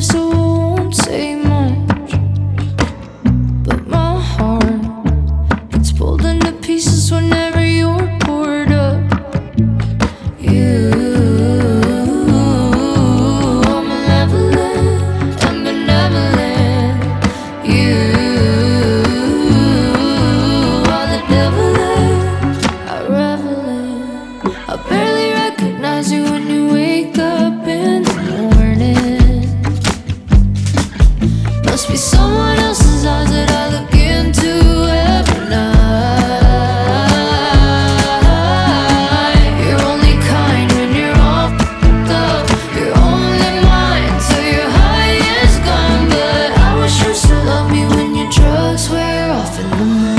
live, so I won't say much. But my heart gets pulled into pieces whenever you're poured up. I'm malevolent and benevolent. You are the devil I revel in. I barely recognize you when you wake up in the morning. Must be someone else's eyes that I look into every night. You're only kind when you're all f***ed up. You're only mine till your high is gone. But I wish you still love me when your drugs wear off in the morning.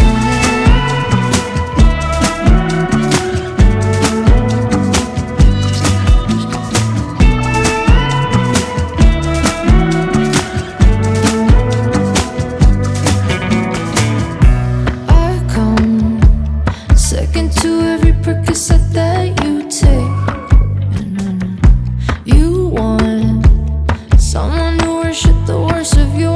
Second to every Percocet that you take. And you want someone to worship the worst of your